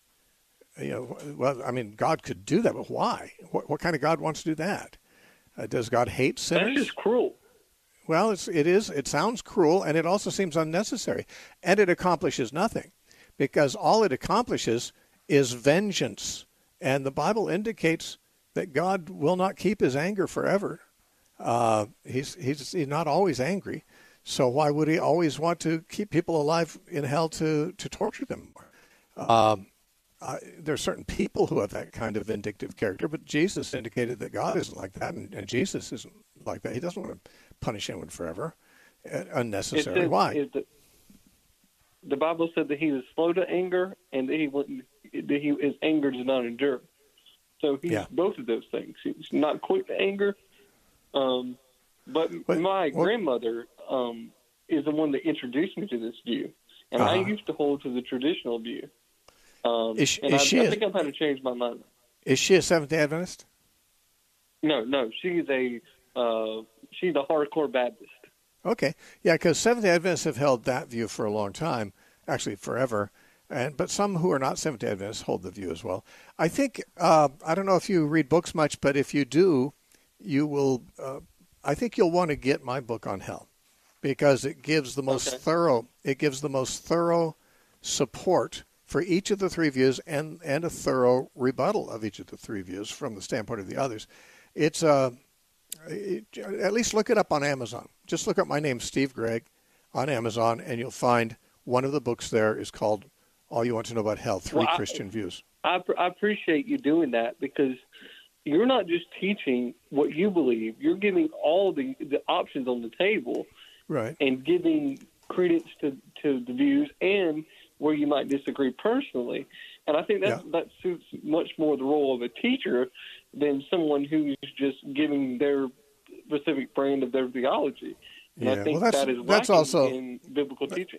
you know, well, I mean, God could do that, but why? What, what kind of God wants to do that? Uh, does God hate sinners? That's just cruel. Well, it's, it is. It sounds cruel, and it also seems unnecessary, and it accomplishes nothing, because all it accomplishes is vengeance, and the Bible indicates that God will not keep his anger forever. Uh, he's he's he's not always angry, so why would he always want to keep people alive in hell to to torture them more? Um, Uh, there are certain people who have that kind of vindictive character, but Jesus indicated that God isn't like that, and, and Jesus isn't like that. He doesn't want to punish anyone forever, uh, unnecessarily. Says, Why? The, the Bible said that he was slow to anger, and that he that he his anger does not endure. So he's yeah. both of those things. He's not quick to anger. Um, but what, my what? grandmother um, is the one that introduced me to this view, and uh-huh. I used to hold to the traditional view. Um, is she, and is I, she I a, think I'm going to change my mind. Is she a Seventh-day Adventist? No, no, she's a uh, she's a hardcore Baptist. Okay, yeah, because Seventh-day Adventists have held that view for a long time, actually forever. And but some who are not Seventh-day Adventists hold the view as well. I think uh, I don't know if you read books much, but if you do, you will. Uh, I think you'll want to get my book on hell, because it gives the most okay. thorough. It gives the most thorough support for each of the three views, and, and a thorough rebuttal of each of the three views from the standpoint of the others. It's uh, it, at least look it up on Amazon. Just look up my name, Steve Gregg, on Amazon, and you'll find one of the books there is called All You Want to Know About Hell, Three well, Christian I, Views. I, I appreciate you doing that, because you're not just teaching what you believe. You're giving all the, the options on the table, right, and giving credence to, to the views and where you might disagree personally. And I think that yeah. that suits much more the role of a teacher than someone who's just giving their specific brand of their theology. And yeah. I think well, that's, that is that's lacking also, in biblical teaching.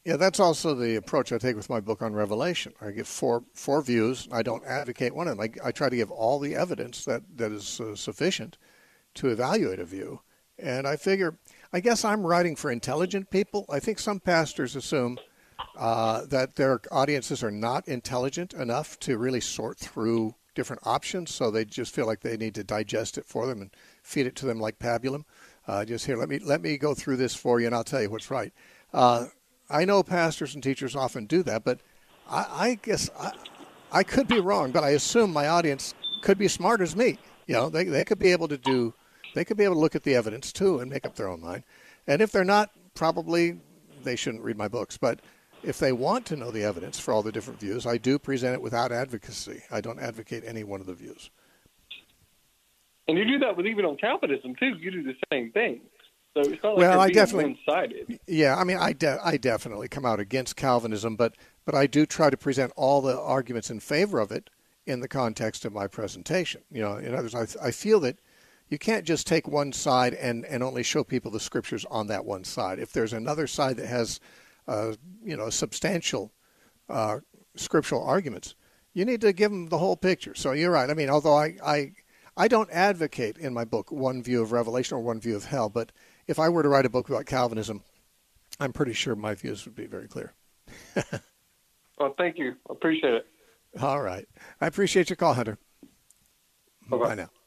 Yeah, that's also the approach I take with my book on Revelation. I give four four views. I don't advocate one of them. I, I try to give all the evidence that, that is uh, sufficient to evaluate a view. And I figure, I guess I'm writing for intelligent people. I think some pastors assume uh, that their audiences are not intelligent enough to really sort through different options, so they just feel like they need to digest it for them and feed it to them like pabulum. Uh, just here, let me let me go through this for you, and I'll tell you what's right. Uh, I know pastors and teachers often do that, but I, I guess I, I could be wrong. But I assume my audience could be smart as me. You know, they they could be able to do, they could be able to look at the evidence too and make up their own mind. And if they're not, probably they shouldn't read my books. But if they want to know the evidence for all the different views, I do present it without advocacy. I don't advocate any one of the views. And you do that with even on Calvinism too. You do the same thing. So it's not like well, you're I being definitely, one-sided. Yeah, I mean, I, de- I definitely come out against Calvinism, but, but I do try to present all the arguments in favor of it in the context of my presentation. You know, in other words, I, I feel that you can't just take one side and, and only show people the scriptures on that one side. If there's another side that has, uh, you know, substantial uh, scriptural arguments, you need to give them the whole picture. So you're right. I mean, although I, I, I don't advocate in my book one view of Revelation or one view of hell, but if I were to write a book about Calvinism, I'm pretty sure my views would be very clear. Well, thank you. I appreciate it. All right. I appreciate your call, Hunter. Bye-bye. Bye now.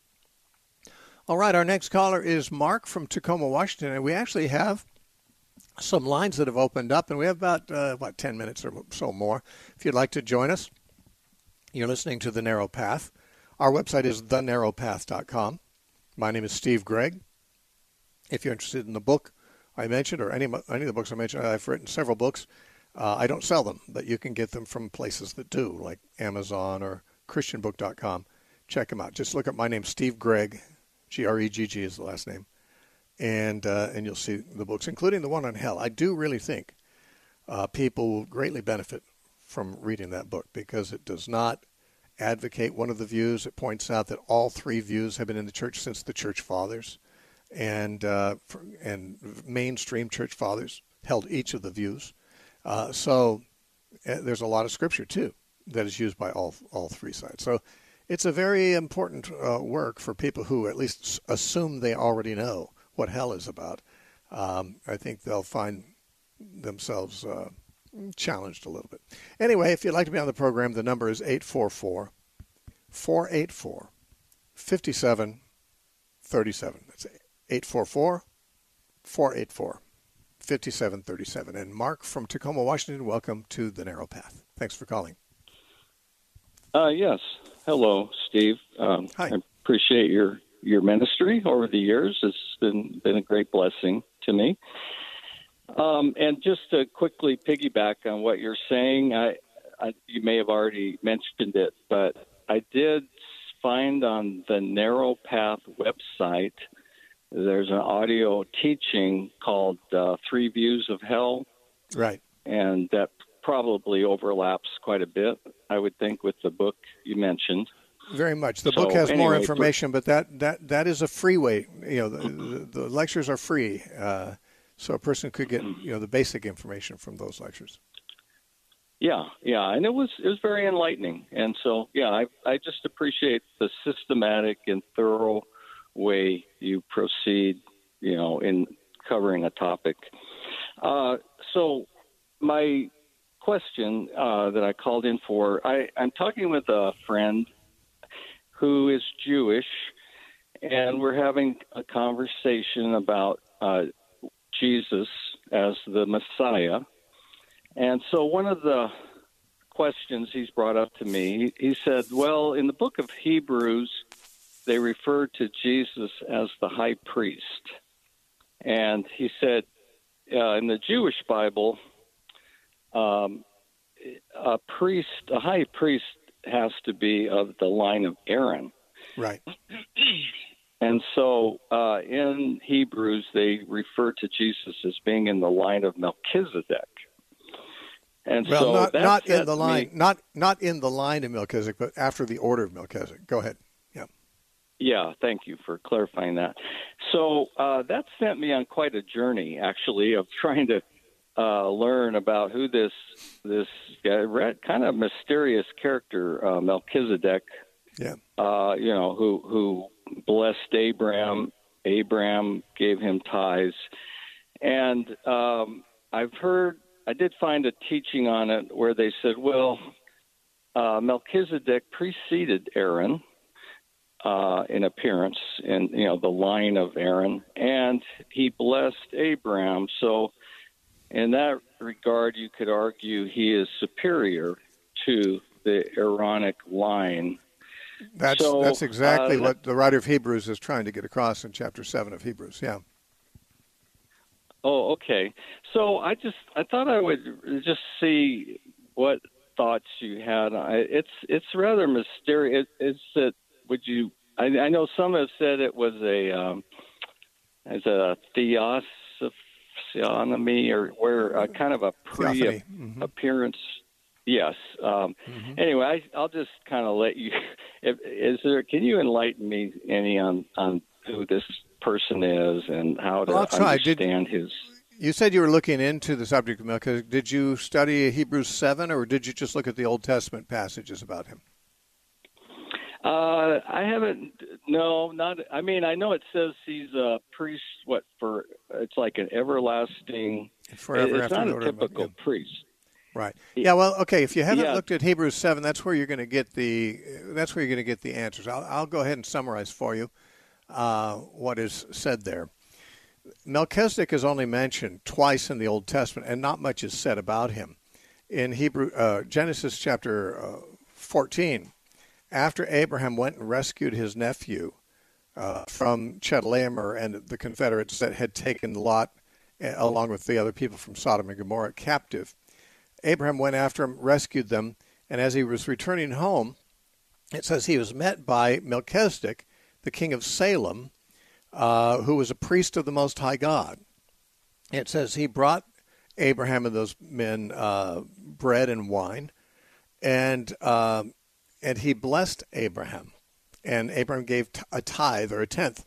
All right. Our next caller is Mark from Tacoma, Washington. And we actually have some lines that have opened up, and we have about, uh, what, ten minutes or so more. If you'd like to join us, you're listening to The Narrow Path. Our website is the narrow path dot com. My name is Steve Gregg. If you're interested in the book I mentioned or any, any of the books I mentioned, I've written several books. Uh, I don't sell them, but you can get them from places that do, like Amazon or christian book dot com. Check them out. Just look up my name, Steve Gregg. G R E G G is the last name. And uh, and you'll see the books, including the one on hell. I do really think uh, people will greatly benefit from reading that book because it does not advocate one of the views. It points out that all three views have been in the church since the church fathers. And uh, for, and mainstream church fathers held each of the views. Uh, so uh, there's a lot of scripture, too, that is used by all all three sides. So it's a very important uh, work for people who at least assume they already know what hell is about. Um, I think they'll find themselves uh, challenged a little bit. Anyway, if you'd like to be on the program, the number is eight four four, four eight four, five seven three seven. That's eight four four, four eight four, five seven three seven. And Mark from Tacoma, Washington, welcome to The Narrow Path. Thanks for calling. Uh, yes. Hello, Steve. Um, Hi. I appreciate your, your ministry over the years. It's been, been a great blessing to me. Um, and just to quickly piggyback on what you're saying, I, I, you may have already mentioned it, but I did find on the Narrow Path website, there's an audio teaching called uh, Three Views of Hell. Right. And that probably overlaps quite a bit, I would think, with the book you mentioned. Very much. The So, book has anyway, more information, but that, that, that is a free way. You know, the, the, the lectures are free, uh, so a person could get, you know, the basic information from those lectures. Yeah, yeah, and it was it was very enlightening. And so, yeah, I I just appreciate the systematic and thorough way you proceed, you know, in covering a topic. Uh, so my question uh, that I called in for, I, I'm talking with a friend who is Jewish, and we're having a conversation about uh, Jesus as the Messiah. And so one of the questions he's brought up to me, he, he said, well, in the book of Hebrews, they refer to Jesus as the high priest. And he said, uh, in the Jewish Bible, um, a priest, a high priest has to be of the line of Aaron. Right. And so uh, in Hebrews, they refer to Jesus as being in the line of Melchizedek. And well, so not, that not in set the line, me, not not in the line of Melchizedek, but after the order of Melchizedek. Go ahead. Yeah. Yeah, thank you for clarifying that. So uh, that sent me on quite a journey, actually, of trying to uh, learn about who this this guy, kind of mysterious character, uh, Melchizedek, yeah, uh, you know, who who blessed Abraham. Abraham gave him tithes, and um, I've heard, I did find a teaching on it where they said, well, uh, Melchizedek preceded Aaron uh, in appearance, in you know the line of Aaron, and he blessed Abraham. So, in that regard, you could argue he is superior to the Aaronic line. That's so, that's exactly uh, what the writer of Hebrews is trying to get across in chapter seven of Hebrews. Yeah. Oh, okay. So I just I thought I would just see what thoughts you had. I, it's it's rather mysterious. It, it's that would you? I, I know some have said it was a um, as a theosophany or where uh, kind of a pre-appearance. Mm-hmm. Yes. Um, mm-hmm. Anyway, I, I'll just kind of let you. If, is there? Can you enlighten me any on, on who this person is and how to well, understand Did, his? You said you were looking into the subject of Melchizedek. Did you study Hebrews seven, or did you just look at the Old Testament passages about him? Uh, I haven't. No, not. I mean, I know it says he's a priest. What for? It's like an everlasting. Forever it's after not the a order typical of, yeah. priest. Right. Yeah. Well, okay. If you haven't yeah. looked at Hebrews seven, that's where you're going to get the. That's where you're going to get the answers. I'll, I'll go ahead and summarize for you uh, what is said there. Melchizedek is only mentioned twice in the Old Testament, and not much is said about him. In Hebrew uh, Genesis chapter uh, fourteen, after Abraham went and rescued his nephew uh, from Chedorlaomer and the Confederates that had taken Lot, uh, along with the other people from Sodom and Gomorrah, captive. Abraham went after him, rescued them, and as he was returning home, it says he was met by Melchizedek, the king of Salem, uh, who was a priest of the Most High God. It says he brought Abraham and those men uh, bread and wine, and uh, and he blessed Abraham. And Abraham gave t- a tithe, or a tenth,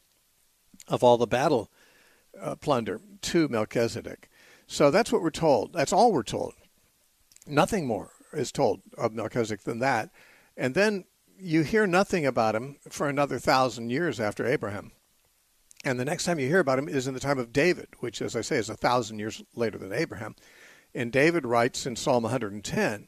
of all the battle uh, plunder to Melchizedek. So that's what we're told. That's all we're told. Nothing more is told of Melchizedek than that. And then you hear nothing about him for another thousand years after Abraham. And the next time you hear about him is in the time of David, which, as I say, is a thousand years later than Abraham. And David writes in Psalm one hundred ten,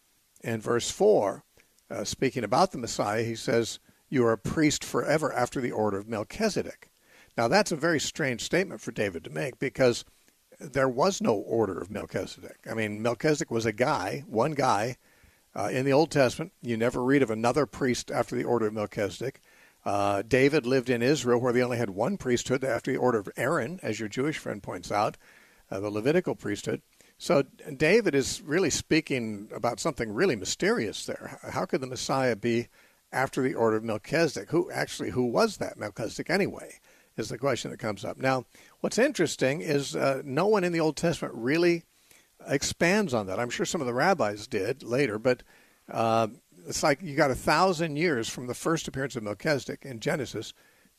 in verse four, uh, speaking about the Messiah, he says, "You are a priest forever after the order of Melchizedek." Now, that's a very strange statement for David to make, because there was no order of Melchizedek. I mean, Melchizedek was a guy, one guy. Uh, in the Old Testament, you never read of another priest after the order of Melchizedek. Uh, David lived in Israel, where they only had one priesthood after the order of Aaron, as your Jewish friend points out, uh, the Levitical priesthood. So David is really speaking about something really mysterious there. How could the Messiah be after the order of Melchizedek? Who actually, who was that Melchizedek anyway, is the question that comes up. Now, what's interesting is uh, no one in the Old Testament really expands on that. I'm sure some of the rabbis did later, but uh, it's like you got a thousand years from the first appearance of Melchizedek in Genesis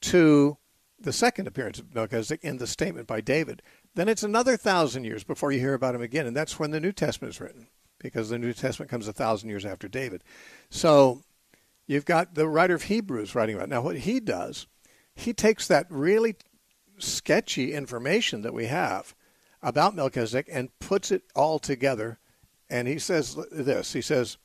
to the second appearance of Melchizedek in the statement by David. Then it's another thousand years before you hear about him again, and that's when the New Testament is written, because the New Testament comes a thousand years after David. So you've got the writer of Hebrews writing about it. Now, what he does, he takes that really sketchy information that we have about Melchizedek and puts it all together, and he says this. He says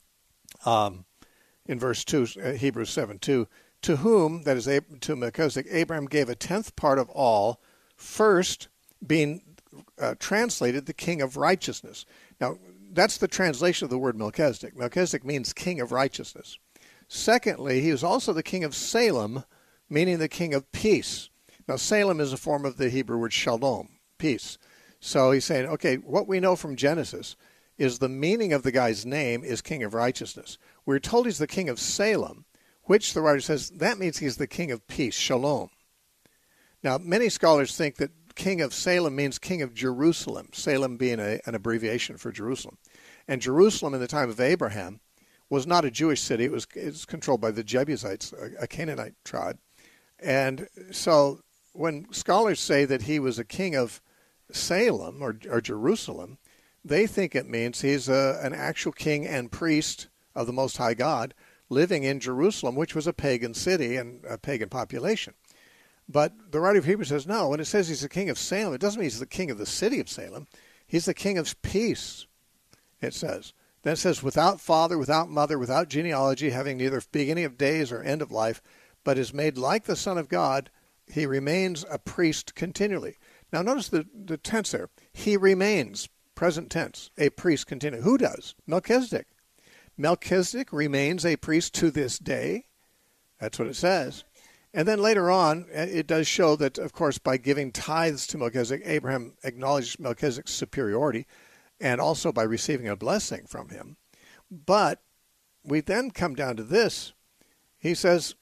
um, in verse two, Hebrews seven two, "To whom," that is to Melchizedek, "Abraham gave a tenth part of all, first being uh, translated the king of righteousness." Now, that's the translation of the word Melchizedek. Melchizedek means king of righteousness. Secondly, he was also the king of Salem, meaning the king of peace. Now, Salem is a form of the Hebrew word shalom, peace. So he's saying, okay, what we know from Genesis is the meaning of the guy's name is king of righteousness. We're told he's the king of Salem, which the writer says that means he's the king of peace, shalom. Now, many scholars think that king of Salem means king of Jerusalem, Salem being a, an abbreviation for Jerusalem. And Jerusalem in the time of Abraham was not a Jewish city. It was, it was controlled by the Jebusites, a, a Canaanite tribe. And so when scholars say that he was a king of Salem or, or Jerusalem, they think it means he's a, an actual king and priest of the Most High God living in Jerusalem, which was a pagan city and a pagan population. But the writer of Hebrews says, no, when it says he's the king of Salem, it doesn't mean he's the king of the city of Salem. He's the king of peace, it says. Then it says, without father, without mother, without genealogy, having neither beginning of days or end of life, but is made like the Son of God, he remains a priest continually. Now notice the, the tense there. He remains, present tense, a priest continually. Who does? Melchizedek. Melchizedek remains a priest to this day. That's what it says. And then later on, it does show that, of course, by giving tithes to Melchizedek, Abraham acknowledged Melchizedek's superiority, and also by receiving a blessing from him. But we then come down to this. He says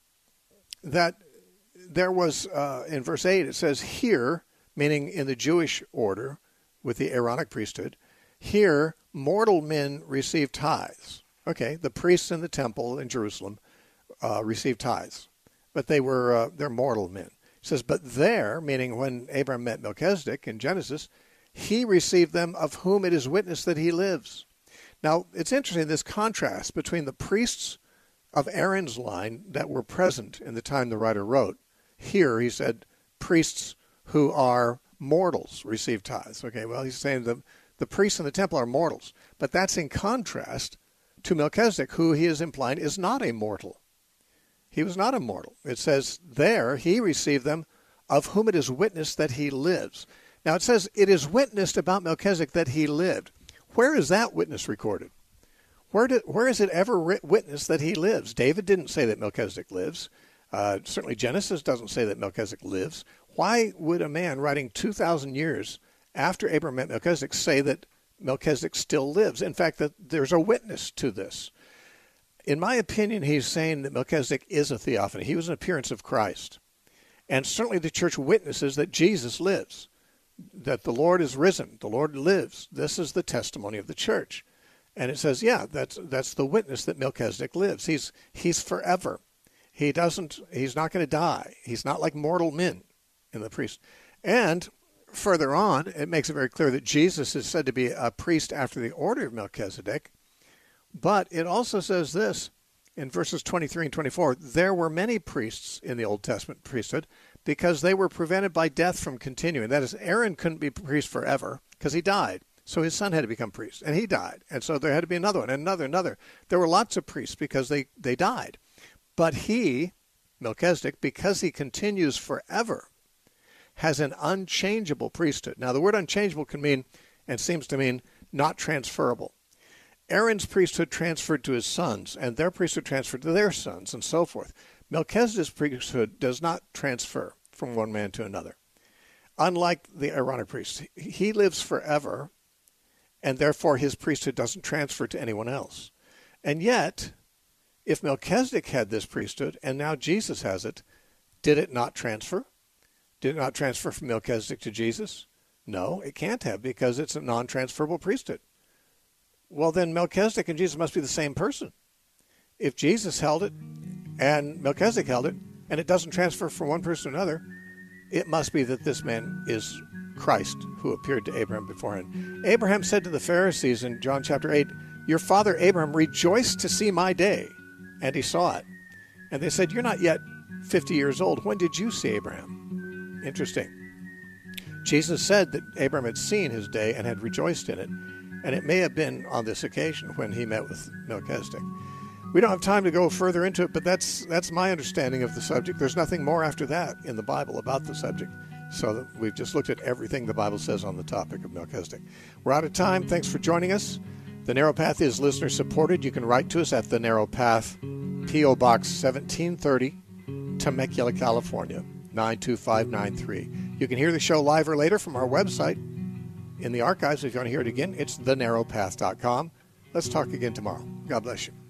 that there was, uh, in verse eight, it says, here, meaning in the Jewish order with the Aaronic priesthood, here mortal men receive tithes. Okay, the priests in the temple in Jerusalem uh, received tithes. But they were, uh, they're mortal men. It says, but there, meaning when Abraham met Melchizedek in Genesis, he received them of whom it is witnessed that he lives. Now, it's interesting, this contrast between the priests of Aaron's line that were present in the time the writer wrote. Here, he said, priests who are mortals receive tithes. Okay, well, he's saying the, the priests in the temple are mortals. But that's in contrast to Melchizedek, who he is implying is not a mortal. He was not immortal. It says there he received them of whom it is witnessed that he lives. Now it says it is witnessed about Melchizedek that he lived. Where is that witness recorded? Where did, where is it ever witnessed that he lives? David didn't say that Melchizedek lives. Uh, certainly Genesis doesn't say that Melchizedek lives. Why would a man writing two thousand years after Abraham met Melchizedek say that Melchizedek still lives? In fact, that there's a witness to this. In my opinion, he's saying that Melchizedek is a theophany. He was an appearance of Christ. And certainly the church witnesses that Jesus lives, that the Lord is risen, the Lord lives. This is the testimony of the church. And it says, yeah, that's that's the witness that Melchizedek lives. He's he's forever. He doesn't, he's not going to die. He's not like mortal men in the priest. And further on, it makes it very clear that Jesus is said to be a priest after the order of Melchizedek. But it also says this in verses twenty-three and twenty-four, there were many priests in the Old Testament priesthood because they were prevented by death from continuing. That is, Aaron couldn't be priest forever because he died. So his son had to become priest, and he died. And so there had to be another one, and another, another. There were lots of priests because they, they died. But he, Melchizedek, because he continues forever, has an unchangeable priesthood. Now, the word unchangeable can mean, and seems to mean, not transferable. Aaron's priesthood transferred to his sons, and their priesthood transferred to their sons, and so forth. Melchizedek's priesthood does not transfer from one man to another. Unlike the Aaronic priest, he lives forever, and therefore his priesthood doesn't transfer to anyone else. And yet, if Melchizedek had this priesthood, and now Jesus has it, did it not transfer? Did it not transfer from Melchizedek to Jesus? No, it can't have, because it's a non-transferable priesthood. Well, then Melchizedek and Jesus must be the same person. If Jesus held it and Melchizedek held it, and it doesn't transfer from one person to another, it must be that this man is Christ who appeared to Abraham beforehand. Abraham said to the Pharisees in John chapter eight, your father Abraham rejoiced to see my day, and he saw it. And they said, you're not yet fifty years old. When did you see Abraham? Interesting. Jesus said that Abraham had seen his day and had rejoiced in it. And it may have been on this occasion when he met with Melchizedek. We don't have time to go further into it, but that's that's my understanding of the subject. There's nothing more after that in the Bible about the subject. So we've just looked at everything the Bible says on the topic of Melchizedek. We're out of time. Thanks for joining us. The Narrow Path is listener supported. You can write to us at The Narrow Path, P O Box seventeen thirty, Temecula, California, nine two five nine three. You can hear the show live or later from our website. In the archives, if you want to hear it again, it's the narrow path dot com. Let's talk again tomorrow. God bless you.